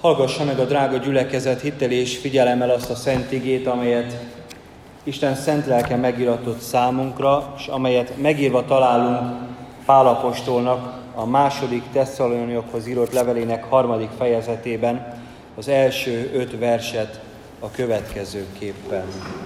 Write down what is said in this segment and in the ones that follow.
Hallgassa meg a drága gyülekezet hittel és figyelemmel azt a szent igét, amelyet Isten szent lelke megiratott számunkra, és amelyet megírva találunk Pál apostolnak a második Tesszaloniakhoz írott levelének 3. fejezetében, az első 5 verset a következőképpen.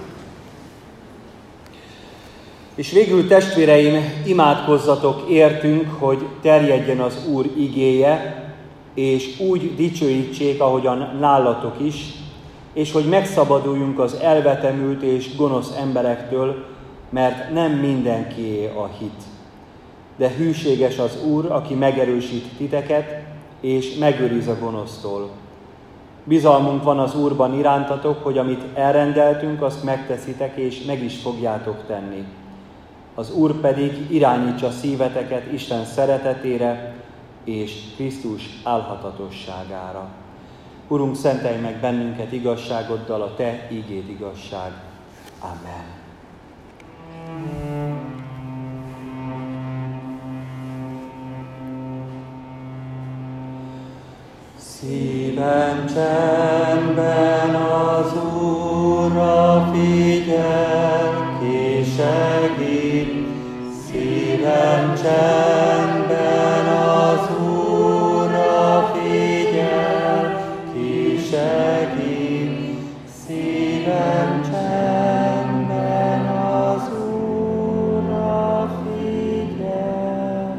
És végül, testvéreim, imádkozzatok értünk, hogy terjedjen az Úr igéje, és úgy dicsőítsék, ahogyan nálatok is, és hogy megszabaduljunk az elvetemült és gonosz emberektől, mert nem mindenkié a hit. De hűséges az Úr, aki megerősít titeket, és megőriz a gonosztól. Bizalmunk van az Úrban irántatok, hogy amit elrendeltünk, azt megteszitek, és meg is fogjátok tenni. Az Úr pedig irányítsa szíveteket Isten szeretetére és Krisztus álhatatosságára. Urunk, szentelj meg bennünket igazságoddal, a Te ígéd igazság. Amen. Szívem csendben az Úrra figyel, ki segít. Szívem csendben az Úrra figyel, ki segít. Szívem csendben az Úrra figyel.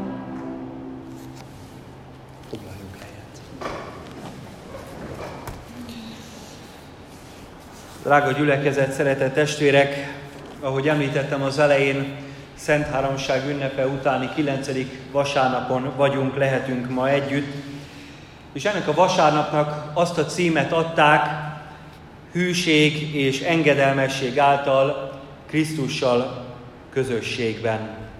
Foglaljunk helyet. Drága gyülekezet, szeretett testvérek, ahogy említettem az elején, Szent Háromság ünnepe utáni 9. vasárnapon vagyunk, lehetünk ma együtt. És ennek a vasárnapnak azt a címet adták, hűség és engedelmesség által Krisztussal közösségben.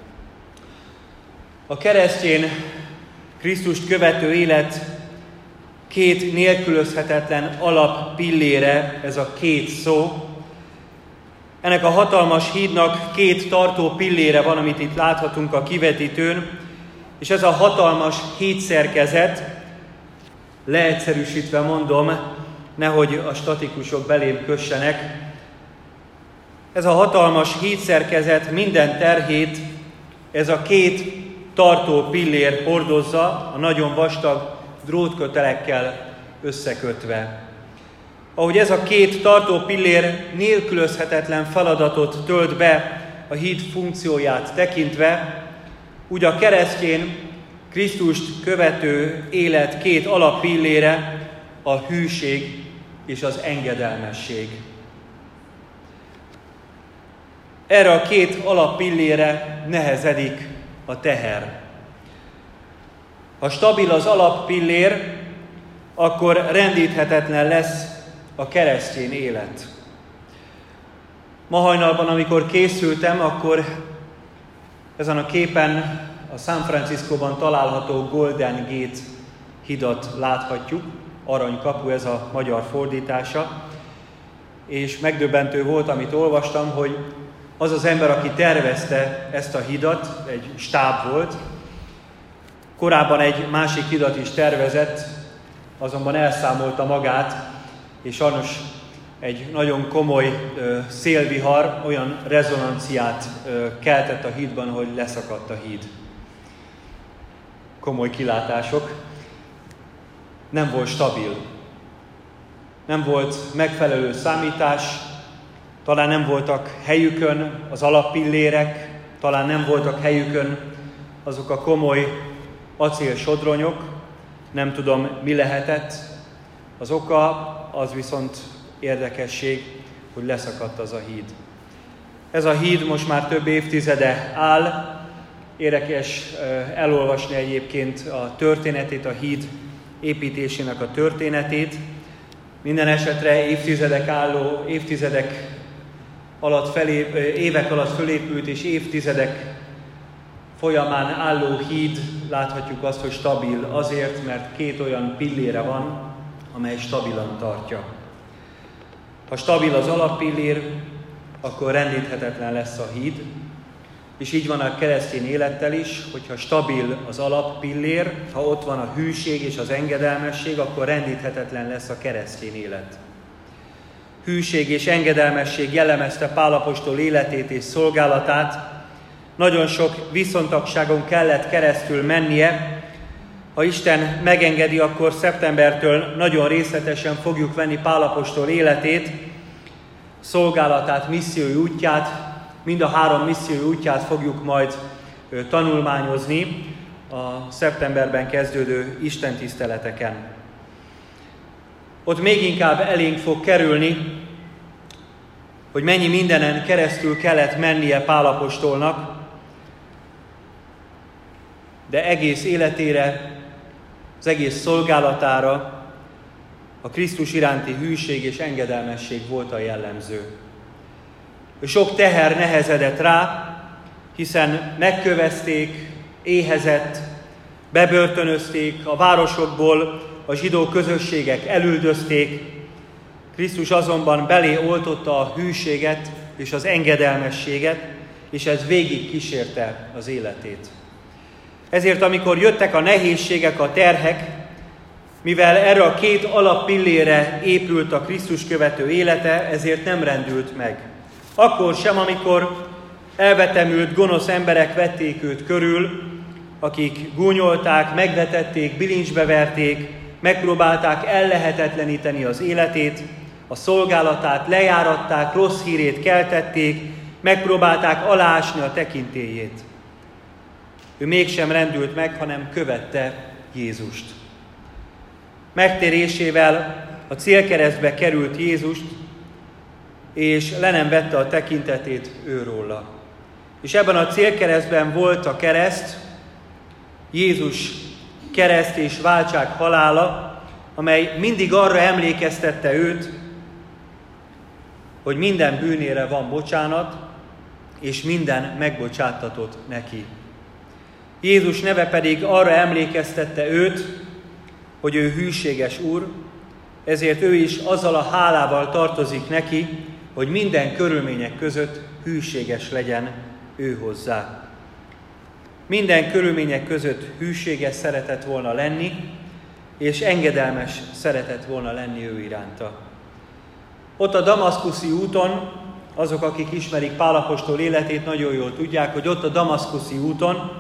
A keresztény Krisztust követő élet 2 nélkülözhetetlen alappillére, ez a 2 szó. Ennek a hatalmas hídnak 2 tartó pillére van, amit itt láthatunk a kivetítőn, és ez a hatalmas hídszerkezet, leegyszerűsítve mondom, nehogy a statikusok belém kössenek, ez a hatalmas hídszerkezet minden terhét ez a 2 tartó pillér hordozza, a nagyon vastag drótkötelekkel összekötve. Ahogy ez a 2 tartó pillér nélkülözhetetlen feladatot tölt be a híd funkcióját tekintve, úgy a keresztény Krisztust követő élet 2 alappillére a hűség és az engedelmesség. Erre a 2 alappillére nehezedik a teher. Ha stabil az alappillér, akkor rendíthetetlen lesz a keresztény élet. Ma hajnalban, amikor készültem, akkor ezen a képen a San Franciscóban található Golden Gate hidat láthatjuk, aranykapu, ez a magyar fordítása, és megdöbbentő volt, amit olvastam, hogy az az ember, aki tervezte ezt a hidat, egy stáb volt, korábban egy másik hidat is tervezett, azonban elszámolta magát, és sajnos egy nagyon komoly szélvihar olyan rezonanciát keltett a hídban, hogy leszakadt a híd. Komoly kilátások. Nem volt stabil. Nem volt megfelelő számítás, talán nem voltak helyükön az alappillérek, talán nem voltak helyükön azok a komoly acélsodronyok, nem tudom, mi lehetett. Az oka az viszont érdekesség, hogy leszakadt az a híd. Ez a híd most már több évtizede áll. Érdekes elolvasni egyébként a történetét, a híd építésének a történetét. Minden esetre évek alatt fölépült és évtizedek folyamán álló híd, láthatjuk azt, hogy stabil azért, mert 2 olyan pillére van, amely stabilan tartja. Ha stabil az alappillér, akkor rendíthetetlen lesz a híd, és így van a keresztény élettel is, hogyha stabil az alappillér, ha ott van a hűség és az engedelmesség, akkor rendíthetetlen lesz a keresztény élet. Hűség és engedelmesség jellemezte Pál apostol életét és szolgálatát, nagyon sok viszontagságon kellett keresztül mennie. Ha Isten megengedi, akkor szeptembertől nagyon részletesen fogjuk venni Pál apostol életét, szolgálatát, missziói útját, mind a 3 missziói útját fogjuk majd tanulmányozni a szeptemberben kezdődő istentiszteleteken. Ott még inkább elénk fog kerülni, hogy mennyi mindenen keresztül kellett mennie Pál apostolnak, de egész életére, az egész szolgálatára a Krisztus iránti hűség és engedelmesség volt a jellemző. Sok teher nehezedett rá, hiszen megkövezték, éhezett, bebörtönözték, a városokból a zsidó közösségek elüldözték. Krisztus azonban belé oltotta a hűséget és az engedelmességet, és ez végig kísérte az életét. Ezért, amikor jöttek a nehézségek, a terhek, mivel erre a 2 alappillére épült a Krisztus követő élete, ezért nem rendült meg. Akkor sem, amikor elvetemült, gonosz emberek vették őt körül, akik gúnyolták, megvetették, bilincsbe verték, megpróbálták ellehetetleníteni az életét, a szolgálatát, lejáratták, rossz hírét keltették, megpróbálták aláásni a tekintélyét. Ő mégsem rendült meg, hanem követte Jézust. Megtérésével a célkeresztbe került Jézust, és le nem vette a tekintetét őróla. És ebben a célkeresztben volt a kereszt, Jézus kereszt és váltság halála, amely mindig arra emlékeztette őt, hogy minden bűnére van bocsánat, és minden megbocsáttatott neki. Jézus neve pedig arra emlékeztette őt, hogy ő hűséges Úr, ezért ő is azzal a hálával tartozik neki, hogy minden körülmények között hűséges legyen ő hozzá. Minden körülmények között hűséges szeretett volna lenni, és engedelmes szeretett volna lenni ő iránta. Ott a damaszkuszi úton, azok, akik ismerik Pál apostol életét, nagyon jól tudják, hogy ott a damaszkuszi úton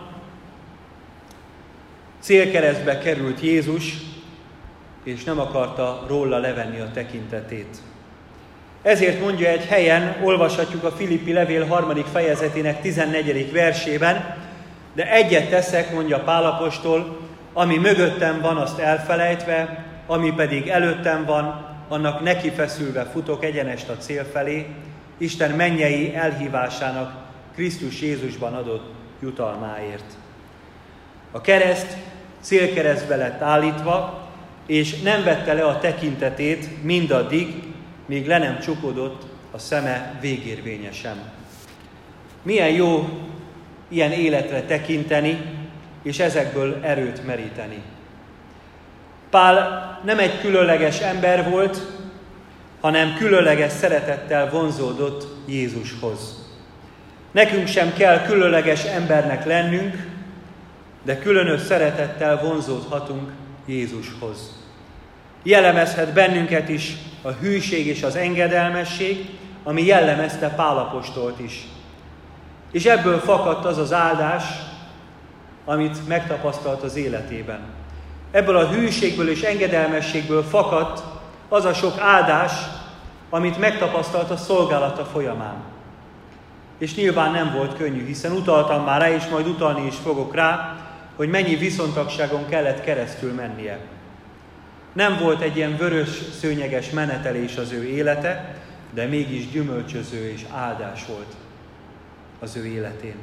célkeresztbe került Jézus, és nem akarta róla levenni a tekintetét. Ezért mondja egy helyen, olvashatjuk a Filippi levél 3. fejezetének 14. versében, de egyet teszek, mondja Pál apostol, ami mögöttem van, azt elfelejtve, ami pedig előttem van, annak nekifeszülve futok egyenest a cél felé, Isten mennyei elhívásának Krisztus Jézusban adott jutalmáért. A kereszt célkeresztbe lett állítva, és nem vette le a tekintetét mindaddig, míg le nem csukódott a szeme végérvényesen. Milyen jó ilyen életre tekinteni, és ezekből erőt meríteni. Pál nem egy különleges ember volt, hanem különleges szeretettel vonzódott Jézushoz. Nekünk sem kell különleges embernek lennünk, de különös szeretettel vonzódhatunk Jézushoz. Jellemezhet bennünket is a hűség és az engedelmesség, ami jellemezte Pál apostolt is. És ebből fakadt az az áldás, amit megtapasztalt az életében. Ebből a hűségből és engedelmességből fakadt az a sok áldás, amit megtapasztalt a szolgálata folyamán. És nyilván nem volt könnyű, hiszen utaltam már rá, és majd utalni is fogok rá, hogy mennyi viszontagságon kellett keresztül mennie. Nem volt egy ilyen vörös szőnyeges menetelés az ő élete, de mégis gyümölcsöző és áldás volt az ő életén.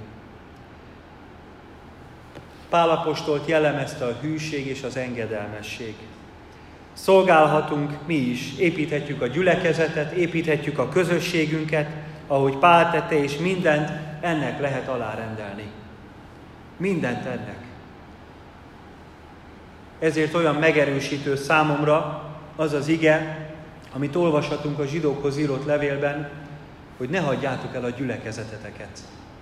Pál apostolt jellemezte a hűség és az engedelmesség. Szolgálhatunk mi is, építhetjük a gyülekezetet, építhetjük a közösségünket, ahogy Pál tette, és mindent ennek lehet alárendelni. Mindent ennek. Ezért olyan megerősítő számomra az az ige, amit olvashatunk a zsidókhoz írott levélben, hogy ne hagyjátok el a gyülekezeteteket.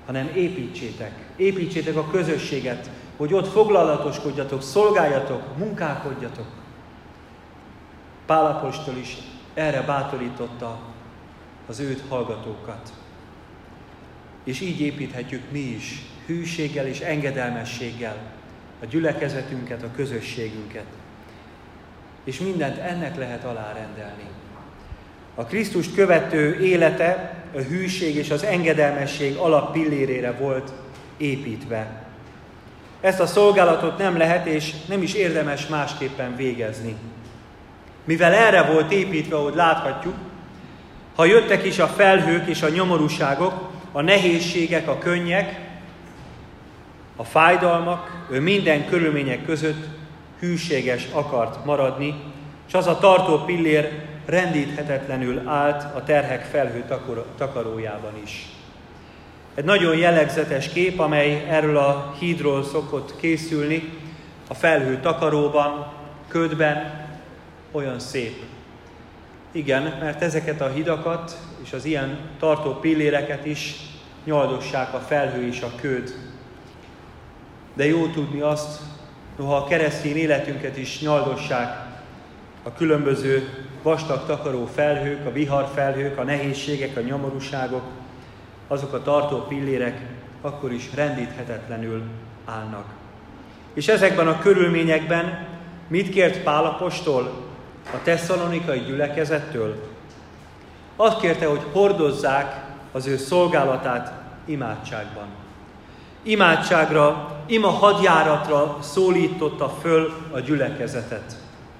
hanem építsétek. Építsétek a közösséget, hogy ott foglalatoskodjatok, szolgáljatok, munkálkodjatok. Pál apostol is erre bátorította az őt hallgatókat. És így építhetjük mi is, hűséggel és engedelmességgel a gyülekezetünket, a közösségünket. És mindent ennek lehet alárendelni. A Krisztust követő élete a hűség és az engedelmesség alappillérére volt építve. Ezt a szolgálatot nem lehet és nem is érdemes másképpen végezni. Mivel erre volt építve, ahogy láthatjuk, ha jöttek is a felhők és a nyomorúságok, a nehézségek, a könnyek, a fájdalmak, ő minden körülmények között hűséges akart maradni, és az a tartó pillér rendíthetetlenül állt a terhek felhő takarójában is. Egy nagyon jellegzetes kép, amely erről a hídról szokott készülni, a felhő takaróban, ködben, olyan szép. Igen, mert ezeket a hidakat és az ilyen tartó pilléreket is nyaldossák a felhő és a köd. De jó tudni azt, noha a keresztény életünket is nyaldossák a különböző vastag takaró felhők, a viharfelhők, a nehézségek, a nyomorúságok, azok a tartó pillérek akkor is rendíthetetlenül állnak. És ezekben a körülményekben mit kért Pál apostol a tesszalonikai gyülekezettől? Azt kérte, hogy hordozzák az ő szolgálatát imádságban. Imádságra, ima hadjáratra szólította föl a gyülekezetet.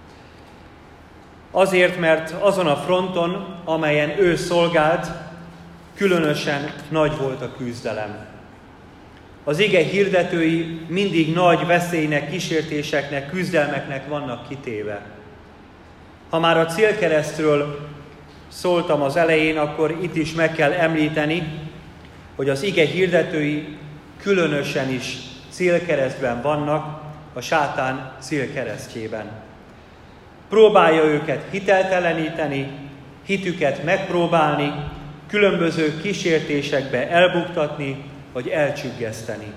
Azért, mert azon a fronton, amelyen ő szolgált, különösen nagy volt a küzdelem. Az ige hirdetői mindig nagy veszélynek, kísértéseknek, küzdelmeknek vannak kitéve. Ha már a célkeresztről szóltam az elején, akkor itt is meg kell említeni, hogy az ige hirdetői különösen is célkeresztben vannak, a sátán célkeresztjében. Próbálja őket hitelteleníteni, hitüket megpróbálni, különböző kísértésekbe elbuktatni, vagy elcsüggeszteni.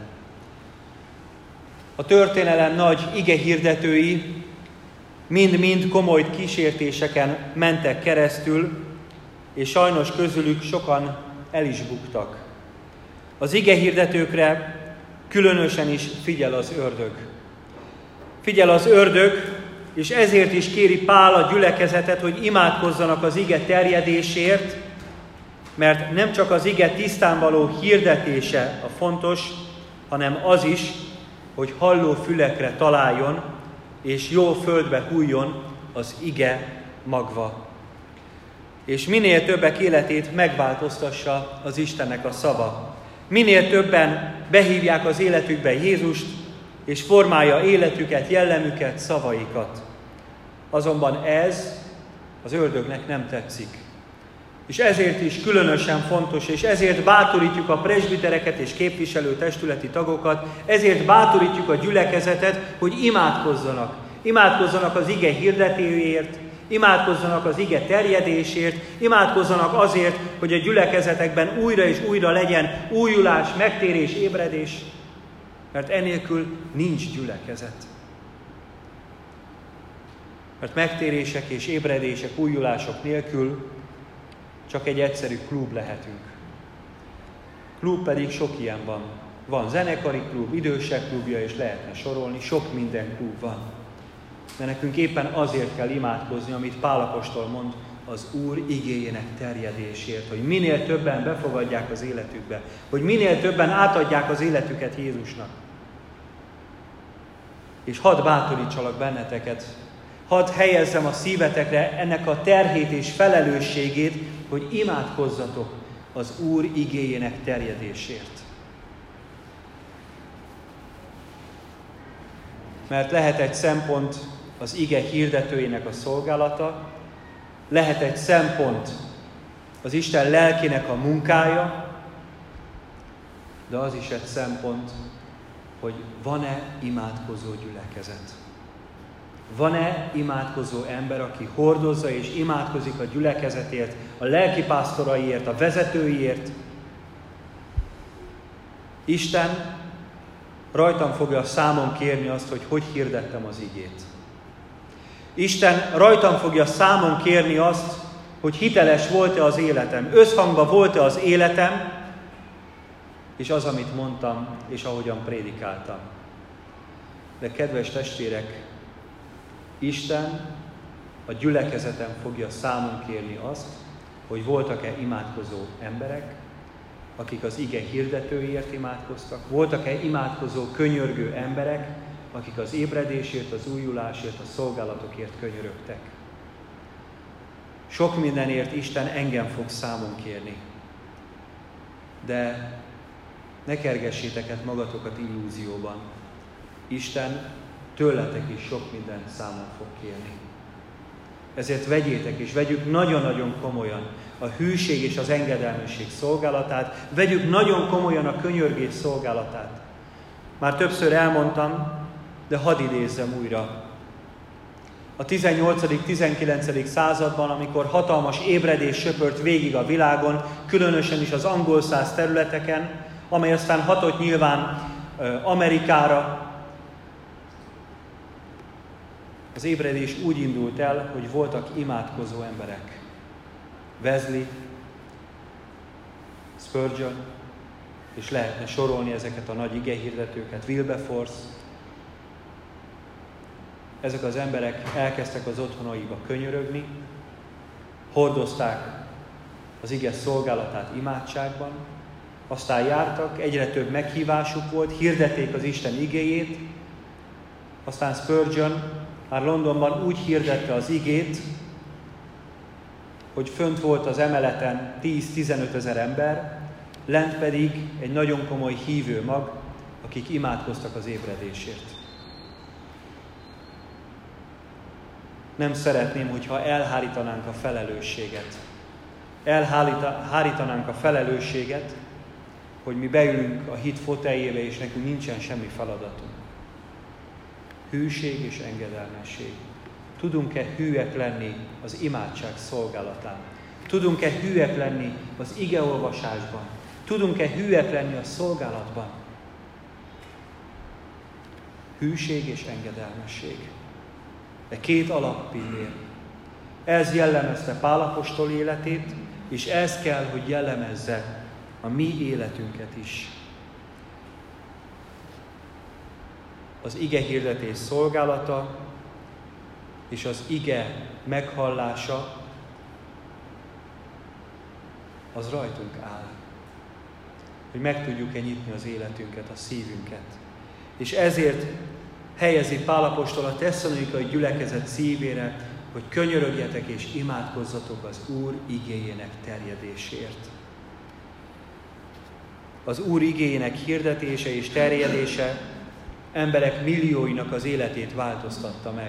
A történelem nagy igehirdetői mind-mind komoly kísértéseken mentek keresztül, és sajnos közülük sokan el is buktak. Az igehirdetőkre különösen is figyel az ördög. Figyel az ördög, és ezért is kéri Pál a gyülekezetet, hogy imádkozzanak az ige terjedésért, mert nem csak az ige tisztán való hirdetése a fontos, hanem az is, hogy halló fülekre találjon, és jó földbe hulljon az ige magva. És minél többek életét megváltoztassa az Istennek a szava. Minél többen behívják az életükbe Jézust, és formálja életüket, jellemüket, szavaikat. Azonban ez az ördögnek nem tetszik. És ezért is különösen fontos, és ezért bátorítjuk a presbitereket és képviselő testületi tagokat, ezért bátorítjuk a gyülekezetet, hogy imádkozzanak. Imádkozzanak az ige hirdetőért, imádkozzanak az ige terjedésért, imádkozzanak azért, hogy a gyülekezetekben újra és újra legyen újulás, megtérés, ébredés, mert enélkül nincs gyülekezet. Mert megtérések és ébredések, újulások nélkül csak egy egyszerű klub lehetünk. Klub pedig sok ilyen van. Van zenekari klub, idősek klubja, és lehetne sorolni, sok minden klub van. De nekünk éppen azért kell imádkozni, amit Pál apostol mond, az Úr igéjének terjedésért, hogy minél többen befogadják az életükbe, hogy minél többen átadják az életüket Jézusnak. És hadd bátorítsalak benneteket, hadd helyezzem a szívetekre ennek a terhét és felelősségét, hogy imádkozzatok az Úr igéjének terjedésért. Mert lehet egy szempont az ige hirdetőjének a szolgálata, lehet egy szempont az Isten lelkének a munkája, de az is egy szempont, hogy van-e imádkozó gyülekezet. Van-e imádkozó ember, aki hordozza és imádkozik a gyülekezetért, a lelkipásztoraiért, a vezetőiért? Isten rajtam fogja számon kérni azt, hogy hirdettem az igét. Isten rajtam fogja számon kérni azt, hogy hiteles volt-e az életem, összhangban volt-e az életem, és az, amit mondtam, és ahogyan prédikáltam. De kedves testvérek, Isten a gyülekezeten fogja számon kérni azt, hogy voltak-e imádkozó emberek, akik az ige hirdetőiért imádkoztak, voltak-e imádkozó, könyörgő emberek, akik az ébredésért, az újulásért, a szolgálatokért könyörögtek. Sok mindenért Isten engem fog számon kérni. De ne kergessétek át magatokat illúzióban. Isten tőletek is sok mindent számon fog kérni. Ezért vegyétek és vegyük nagyon-nagyon komolyan a hűség és az engedelmesség szolgálatát, vegyük nagyon komolyan a könyörgés szolgálatát. Már többször elmondtam, de hadd idézzem újra. A 18.-19. században, amikor hatalmas ébredés söpört végig a világon, különösen is az angol száz területeken, amely aztán hatott nyilván Amerikára, az ébredés úgy indult el, hogy voltak imádkozó emberek. Wesley, Spurgeon, és lehetne sorolni ezeket a nagy igehirdetőket, Wilberforce. Ezek az emberek elkezdtek az otthonaiba könyörögni, hordozták az ige szolgálatát imádságban, aztán jártak, egyre több meghívásuk volt, hirdették az Isten igéjét, aztán Spurgeon már Londonban úgy hirdette az igét, hogy fönt volt az emeleten 10-15 ezer ember, lent pedig egy nagyon komoly hívő mag, akik imádkoztak az ébredésért. Nem szeretném, hogyha elhárítanánk a felelősséget. Elhárítanánk a felelősséget, hogy mi beülünk a hit foteljébe, és nekünk nincsen semmi feladatunk. Hűség és engedelmesség. Tudunk-e hűek lenni az imádság szolgálatán? Tudunk-e hűek lenni az igeolvasásban? Tudunk-e hűek lenni a szolgálatban? Hűség és engedelmesség. De két alappillér. Ez jellemezte Pál apostol életét, és ez kell, hogy jellemezze a mi életünket is. Az ige hirdetés szolgálata és az ige meghallása az rajtunk áll. Hogy meg tudjuk-e nyitni az életünket, a szívünket. És ezért helyezi Pál apostol a tesszalonikai gyülekezet szívére, hogy könyörögjetek és imádkozzatok az Úr igéjének terjedésért. Az Úr igéjének hirdetése és terjedése emberek millióinak az életét változtatta meg.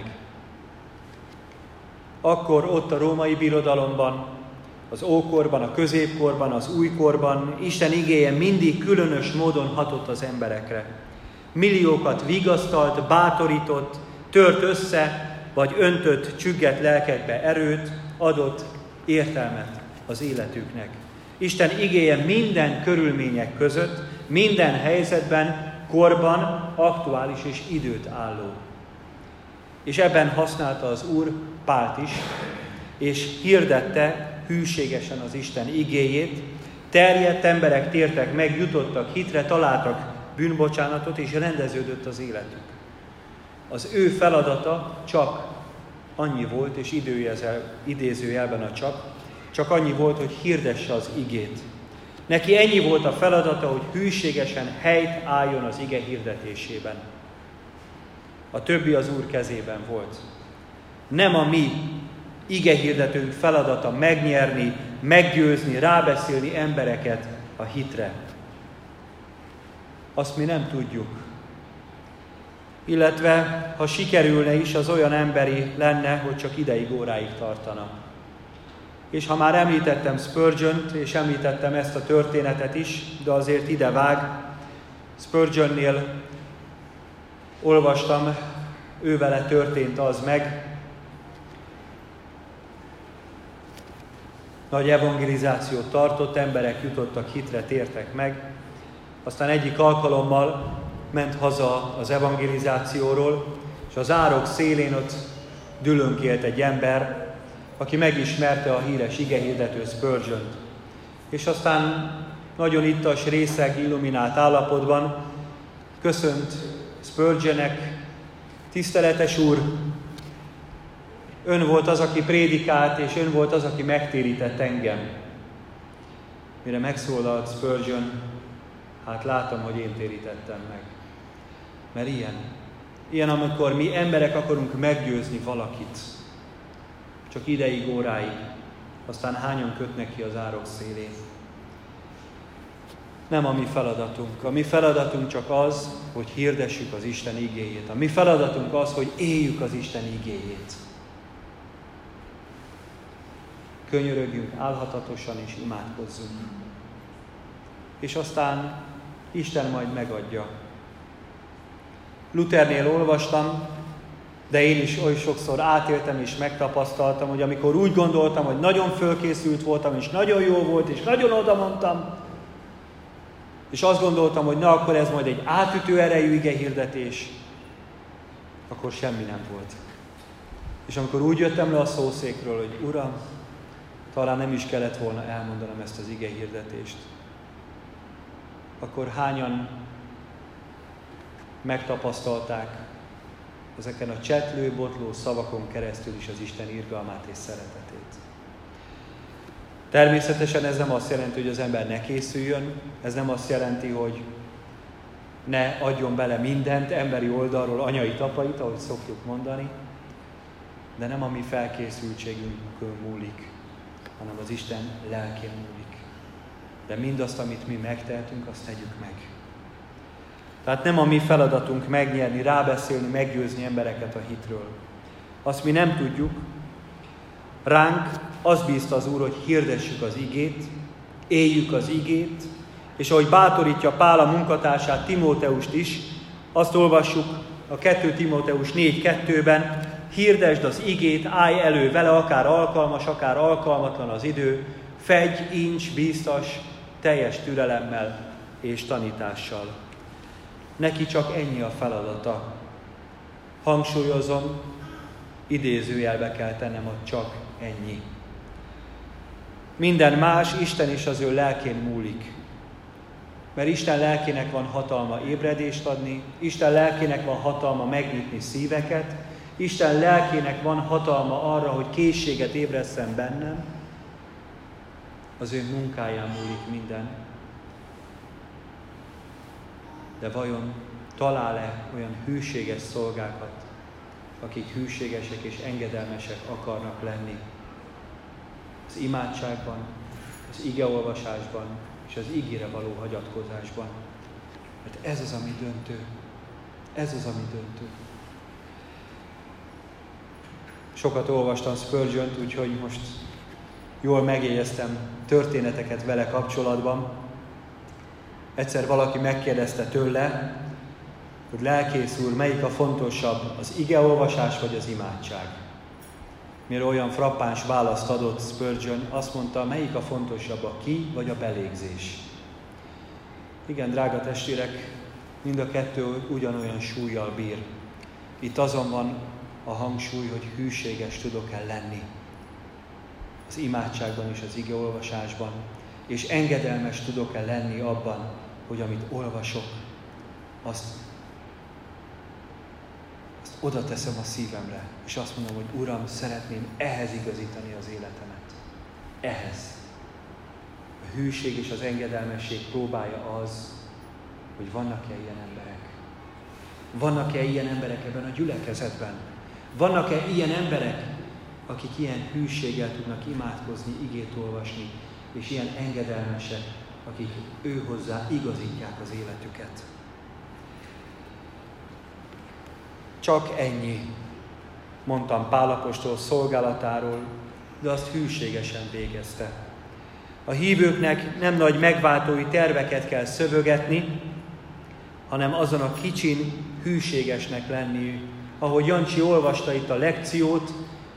Akkor ott a római birodalomban, az ókorban, a középkorban, az újkorban Isten igéje mindig különös módon hatott az emberekre. Milliókat vigasztalt, bátorított, tört össze, vagy öntött csüggett lelkekbe erőt, adott értelmet az életüknek. Isten igéje minden körülmények között, minden helyzetben, korban aktuális és időt álló. És ebben használta az Úr Pált is, és hirdette hűségesen az Isten igéjét, terjedt emberek tértek meg, jutottak hitre, találtak bűnbocsánatot, és rendeződött az életük. Az ő feladata csak annyi volt, és idézőjelben a csak annyi volt, hogy hirdesse az igét. Neki ennyi volt a feladata, hogy hűségesen helyt álljon az ige hirdetésében. A többi az Úr kezében volt. Nem a mi ige hirdetőnk feladata megnyerni, meggyőzni, rábeszélni embereket a hitre. Azt mi nem tudjuk. Illetve, ha sikerülne is, az olyan emberi lenne, hogy csak ideig, óráig tartana. És ha már említettem Spurgeont, és említettem ezt a történetet is, de azért ide vág, Spurgeonnél olvastam, ővele történt az meg. Nagy evangelizációt tartott, emberek jutottak hitre, tértek meg, Aztán egyik alkalommal ment haza az evangelizációról, és az árok szélén ott dülönkélt egy ember, aki megismerte a híres igehirdető Spurgeont. És aztán nagyon ittas, részeg, illuminált állapotban köszönt Spurgeonnek: tiszteletes úr, ön volt az, aki prédikált, és ön volt az, aki megtérített engem. Mire megszólalt Spurgeon: hát látom, hogy én térítettem meg. Mert ilyen, amikor mi emberek akarunk meggyőzni valakit, csak ideig, óráig, aztán hányan kötnek ki az árok szélén. Nem a mi feladatunk. A mi feladatunk csak az, hogy hirdessük az Isten igéjét. A mi feladatunk az, hogy éljük az Isten igéjét. Könyörögjünk álhatatosan és imádkozzunk. És aztán Isten majd megadja. Luthernél olvastam, de én is oly sokszor átéltem és megtapasztaltam, hogy amikor úgy gondoltam, hogy nagyon fölkészült voltam, és nagyon jó volt, és nagyon odamondtam, és azt gondoltam, hogy na, akkor ez majd egy átütő erejű igehirdetés, akkor semmi nem volt. És amikor úgy jöttem le a szószékről, hogy Uram, talán nem is kellett volna elmondanom ezt az igehirdetést, akkor hányan megtapasztalták ezeken a csetlő, botló szavakon keresztül is az Isten irgalmát és szeretetét. Természetesen ez nem azt jelenti, hogy az ember ne készüljön, ez nem azt jelenti, hogy ne adjon bele mindent, emberi oldalról, anyai tapait, ahogy szoktuk mondani, de nem a mi felkészültségünkön múlik, hanem az Isten lelkén múlik. De mindazt, amit mi megtehetünk, azt tegyük meg. Tehát nem a mi feladatunk megnyerni, rábeszélni, meggyőzni embereket a hitről. Azt mi nem tudjuk. Ránk azt bízta az Úr, hogy hirdessük az igét, éljük az igét, és ahogy bátorítja Pál a munkatársát, Timóteust is, azt olvassuk a 2 Timóteus 4:2-ben: hirdesd az igét, állj elő vele, akár alkalmas, akár alkalmatlan az idő, fedj, ints, bíztas, teljes türelemmel és tanítással. Neki csak ennyi a feladata. Hangsúlyozom, idézőjelbe kell tennem, a csak ennyi. Minden más Isten és az ő lelkén múlik. Mert Isten lelkének van hatalma ébredést adni, Isten lelkének van hatalma megnyitni szíveket, Isten lelkének van hatalma arra, hogy készséget ébresszen bennem. Az ő munkáján múlik minden. De vajon talál-e olyan hűséges szolgákat, akik hűségesek és engedelmesek akarnak lenni az imádságban, az igeolvasásban és az igére való hagyatkozásban? Mert ez az, ami döntő. Ez az, ami döntő. Sokat olvastam Spurgeont, úgyhogy most jól megjegyeztem történeteket vele kapcsolatban. Egyszer valaki megkérdezte tőle, hogy lelkész úr, melyik a fontosabb, az igeolvasás vagy az imádság? Mire olyan frappáns választ adott Spurgeon, azt mondta, melyik a fontosabb, a ki vagy a belégzés? Igen, drága testvérek, mind a kettő ugyanolyan súllyal bír. Itt azon van a hangsúly, hogy hűséges tudok-e lenni az imádságban és az igeolvasásban, és engedelmes tudok-e lenni abban, hogy amit olvasok, azt oda teszem a szívemre, és azt mondom, hogy Uram, szeretném ehhez igazítani az életemet. Ehhez. A hűség és az engedelmesség próbája az, hogy vannak-e ilyen emberek. Vannak-e ilyen emberek ebben a gyülekezetben? Vannak-e ilyen emberek, akik ilyen hűséggel tudnak imádkozni, igét olvasni, és ilyen engedelmesek, akik ő hozzá igazítják az életüket? Csak ennyi, mondtam Pál apostol szolgálatáról, de azt hűségesen végezte. A hívőknek nem nagy megváltói terveket kell szövögetni, hanem azon a kicsin hűségesnek lenni. Ahogy Jancsi olvasta itt a lekciót,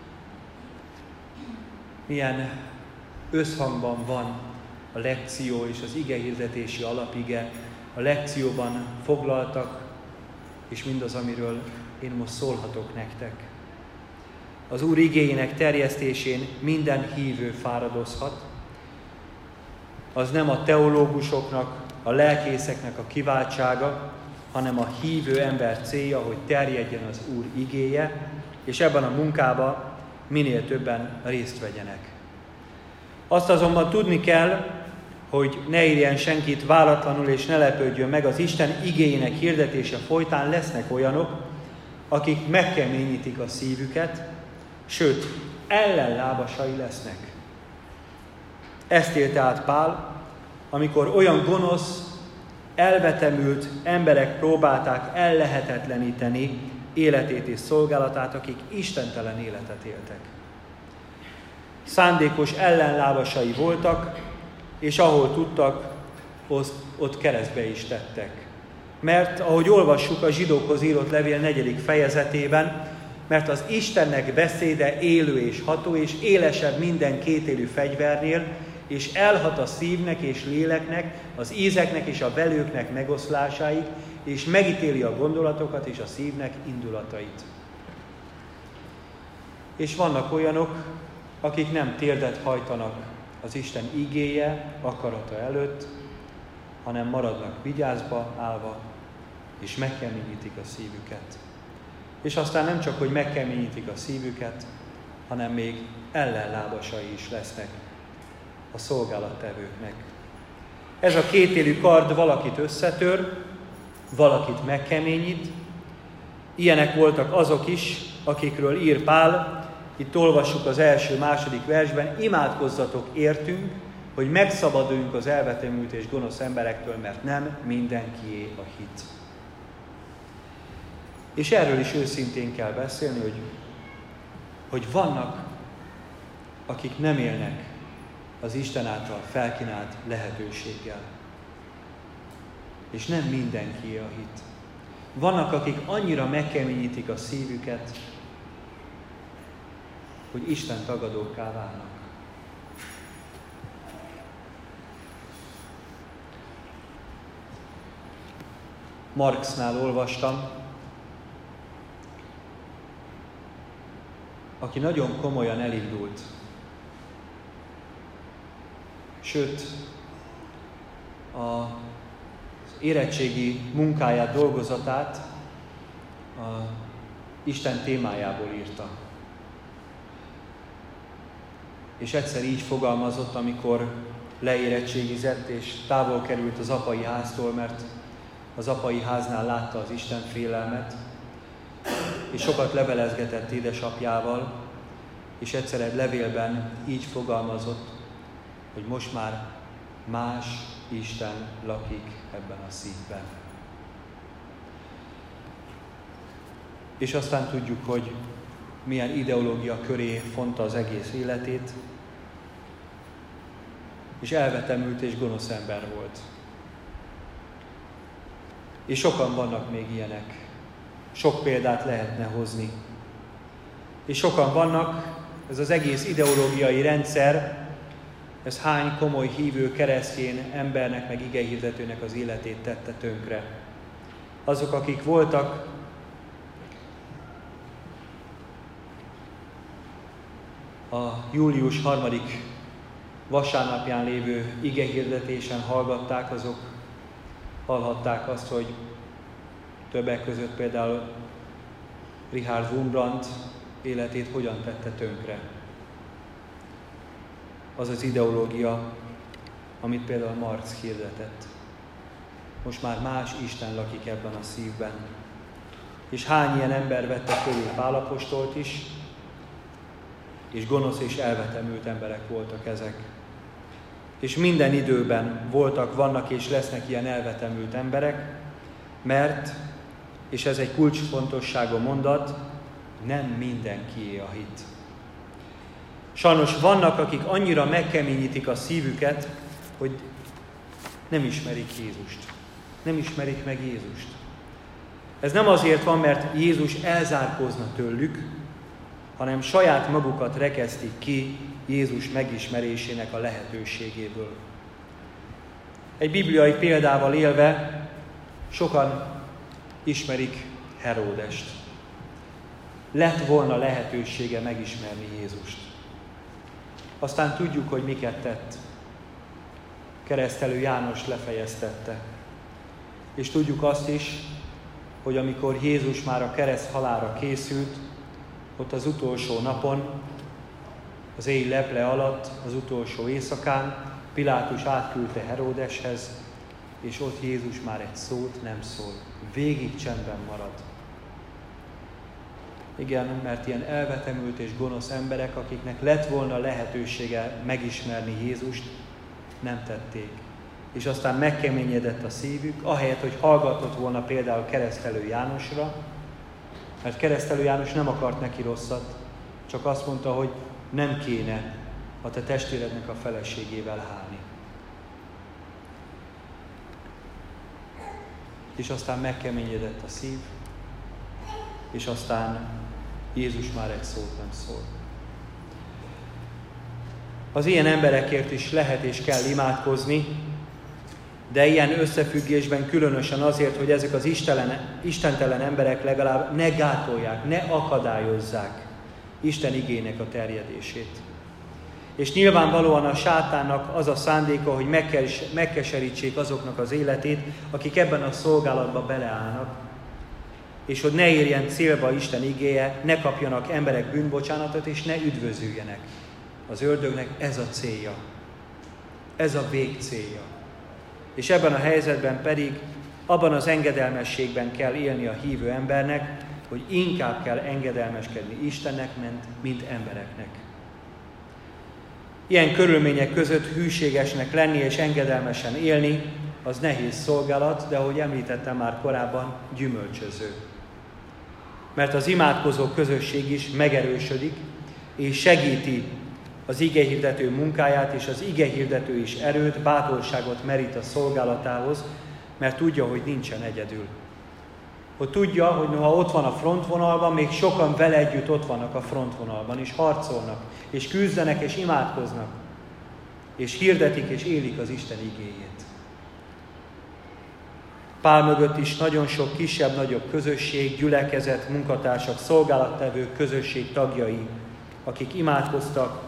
milyen összhangban van a lekció és az igehirdetési alapige a lekcióban foglaltak, és mindaz, amiről én most szólhatok nektek. Az Úr igéjének terjesztésén minden hívő fáradozhat. Az nem a teológusoknak, a lelkészeknek a kiváltsága, hanem a hívő ember célja, hogy terjedjen az Úr igéje, és ebben a munkában minél többen részt vegyenek. Azt azonban tudni kell, hogy ne érjen senkit váratlanul, és ne lepődjön meg, az Isten igéjének hirdetése folytán lesznek olyanok, akik megkeményítik a szívüket, sőt, ellenlábasai lesznek. Ezt élte át Pál, amikor olyan gonosz, elvetemült emberek próbálták ellehetetleníteni életét és szolgálatát, akik istentelen életet éltek. Szándékos ellenlábasai voltak, és ahol tudtak, ott keresztbe is tettek. Mert, ahogy olvassuk a zsidókhoz írott levél 4. fejezetében, mert az Istennek beszéde élő és ható, és élesebb minden kétélű fegyvernél, és elhat a szívnek és léleknek, az ízeknek és a velőknek megoszlásáig, és megítéli a gondolatokat és a szívnek indulatait. És vannak olyanok, akik nem térdet hajtanak az Isten igéje, akarata előtt, hanem maradnak vigyázba állva, és megkeményítik a szívüket. És aztán nem csak, hogy megkeményítik a szívüket, hanem még ellenlábasai is lesznek a szolgálattevőknek. Ez a kétélű kard valakit összetör, valakit megkeményít. Ilyenek voltak azok is, akikről ír Pál. Itt olvassuk az 1.-2. versben, imádkozzatok értünk, hogy megszabaduljunk az elvetemült és gonosz emberektől, mert nem mindenkié a hit. És erről is őszintén kell beszélni, hogy vannak, akik nem élnek az Isten által felkínált lehetőséggel. És nem mindenkié a hit. Vannak, akik annyira megkeményítik a szívüket, hogy Isten tagadókká válnak. Marxnál olvastam, aki nagyon komolyan elindult. Sőt, az érettségi munkáját, dolgozatát Isten témájából írta. És egyszer így fogalmazott, amikor leérettségizett, és távol került az apai háztól, mert az apai háznál látta az Isten félelmet, és sokat levelezgetett édesapjával, és egyszer egy levélben így fogalmazott, hogy most már más Isten lakik ebben a szívben. És aztán tudjuk, hogy milyen ideológia köré fonta az egész életét, és elvetemült és gonosz ember volt. És sokan vannak még ilyenek. Sok példát lehetne hozni. És sokan vannak, ez az egész ideológiai rendszer, ez hány komoly hívő keresztény embernek, meg igehirdetőnek az életét tette tönkre. Azok, akik voltak a július 3. vasárnapján lévő igehirdetésen hallgatták, azok hallhatták azt, hogy többek között például Richard Wurmbrand életét hogyan tette tönkre. Az az ideológia, amit például Marx hirdetett. Most már más Isten lakik ebben a szívben. És hány ilyen ember vette körül Pál apostolt is, és gonosz és elvetemült emberek voltak ezek. És minden időben voltak, vannak és lesznek ilyen elvetemült emberek, mert, és ez egy kulcsfontosságú mondat, nem mindenkié a hit. Sajnos vannak, akik annyira megkeményítik a szívüket, hogy nem ismerik Jézust. Nem ismerik meg Jézust. Ez nem azért van, mert Jézus elzárkózna tőlük, hanem saját magukat rekesztik ki Jézus megismerésének a lehetőségéből. Egy bibliai példával élve Sokan ismerik Heródest. Lett volna lehetősége megismerni Jézust. Aztán tudjuk, hogy miket tett. Keresztelő János lefejeztette. És tudjuk azt is, hogy amikor Jézus már a kereszt halálra készült, ott az utolsó napon, az éj leple alatt, az utolsó éjszakán Pilátus átküldte Heródeshez, és ott Jézus már egy szót nem szól. Végig csendben marad. Igen, mert ilyen elvetemült és gonosz emberek, akiknek lett volna lehetősége megismerni Jézust, nem tették. És aztán megkeményedett a szívük, ahelyett, hogy hallgatott volna például Keresztelő Jánosra, mert Keresztelő János nem akart neki rosszat, csak azt mondta, hogy nem kéne a te testvérednek a feleségével hálni. És aztán megkeményedett a szív, és aztán Jézus már egy szót nem szól. Az ilyen emberekért is lehet és kell imádkozni, de ilyen összefüggésben különösen azért, hogy ezek az istentelen emberek legalább ne gátolják, ne akadályozzák Isten igének a terjedését. És nyilvánvalóan a sátánnak az a szándéka, hogy megkeserítsék azoknak az életét, akik ebben a szolgálatban beleállnak, és hogy ne érjen célba Isten igéje, ne kapjanak emberek bűnbocsánatot, és ne üdvözüljenek. Az ördögnek ez a célja. Ez a végcélja. És ebben a helyzetben pedig abban az engedelmességben kell élni a hívő embernek, hogy inkább kell engedelmeskedni Istennek, mint embereknek. Ilyen körülmények között hűségesnek lenni és engedelmesen élni, az nehéz szolgálat, de ahogy említettem már korábban, gyümölcsöző. Mert az imádkozó közösség is megerősödik, és segíti az igehirdető munkáját, és az igehirdető is erőt, bátorságot merít a szolgálatához, mert tudja, hogy nincsen egyedül. Hogy tudja, hogy noha ott van a frontvonalban, még sokan vele együtt ott vannak a frontvonalban, és harcolnak, és küzdenek, és imádkoznak, és hirdetik, és élik az Isten igéjét. Pál mögött is nagyon sok kisebb-nagyobb közösség, gyülekezet, munkatársak, szolgálattevők, közösség tagjai, akik imádkoztak,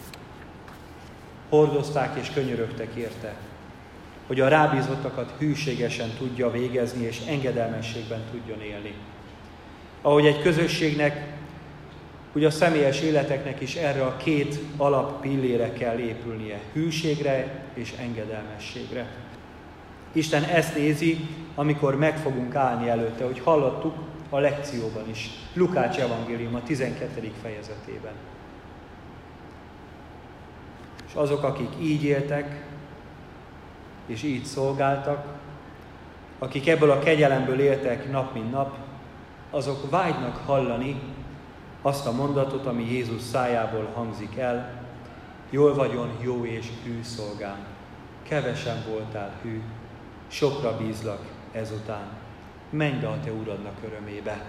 hordozták és könyörögtek érte, hogy a rábízottakat hűségesen tudja végezni, és engedelmességben tudjon élni. Ahogy egy közösségnek, ugye a személyes életeknek is erre a két alappillére kell épülnie, hűségre és engedelmességre. Isten ezt nézi, amikor meg fogunk állni előtte, hogy hallottuk a lekcióban is, Lukács evangélium a 12. fejezetében. És azok, akik így éltek, és így szolgáltak, akik ebből a kegyelemből éltek nap mint nap, azok vágynak hallani azt a mondatot, ami Jézus szájából hangzik el: jól vagyon, jó és hű szolgám, kevesen voltál hű, sokra bízlak ezután, menj be a te uradnak örömébe.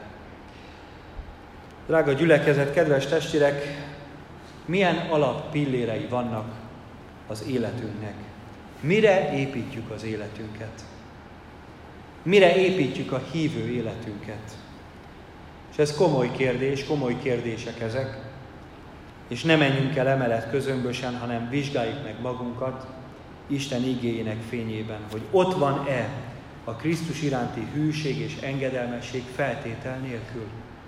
Drága gyülekezet, kedves testvérek, milyen alappillérei vannak az életünknek? Mire építjük az életünket? Mire építjük a hívő életünket? És ez komoly kérdés, komoly kérdések ezek, és ne menjünk el emelet közömbösen, hanem vizsgáljuk meg magunkat Isten igéjének fényében, hogy ott van-e a Krisztus iránti hűség és engedelmesség feltétel nélkül.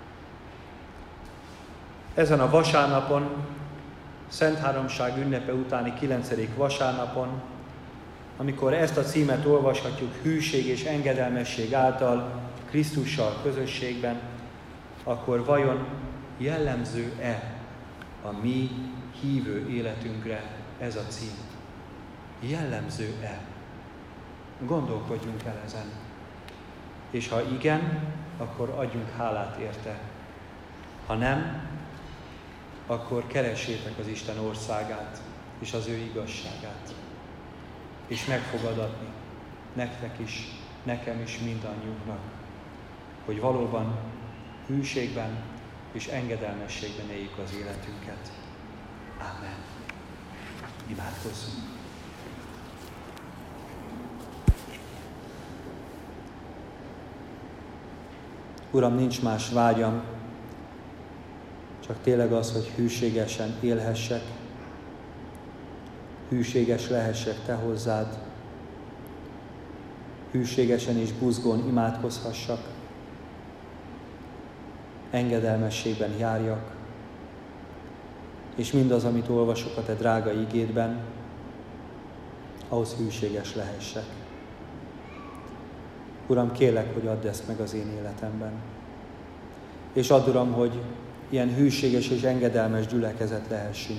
Ezen a vasárnapon, Szent Háromság ünnepe utáni 9. vasárnapon, amikor ezt a címet olvashatjuk, hűség és engedelmesség által Krisztussal közösségben, akkor vajon jellemző-e a mi hívő életünkre ez a cím? Jellemző-e? Gondolkodjunk el ezen. És ha igen, akkor adjunk hálát érte. Ha nem, akkor keressétek az Isten országát és az ő igazságát. És meg fog adatni nektek is, nekem is, mindannyiunknak, hogy valóban hűségben és engedelmességben éljük az életünket. Ámen. Imádkozzunk. Uram, nincs más vágyam, csak tényleg az, hogy hűségesen élhessek, hűséges lehessek Te hozzád, hűségesen és buzgón imádkozhassak, engedelmességben járjak, és mindaz, amit olvasok a Te drága igédben, ahhoz hűséges lehessek. Uram, kérlek, hogy add ezt meg az én életemben. És add, Uram, hogy ilyen hűséges és engedelmes gyülekezet lehessünk.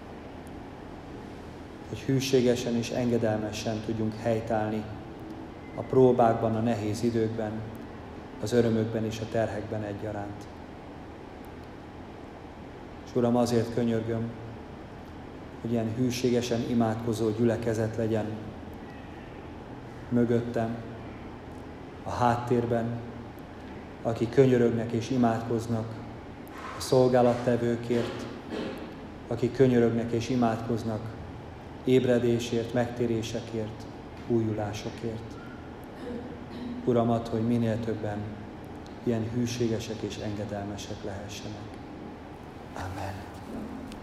Hogy hűségesen és engedelmesen tudjunk helytállni a próbákban, a nehéz időkben, az örömökben és a terhekben egyaránt. És Uram, azért könyörgöm, hogy ilyen hűségesen imádkozó gyülekezet legyen mögöttem, a háttérben, akik könyörögnek és imádkoznak a szolgálattevőkért, akik könyörögnek és imádkoznak ébredésért, megtérésekért, újulásokért. Uram, add, hogy minél többen ilyen hűségesek és engedelmesek lehessenek. Amen.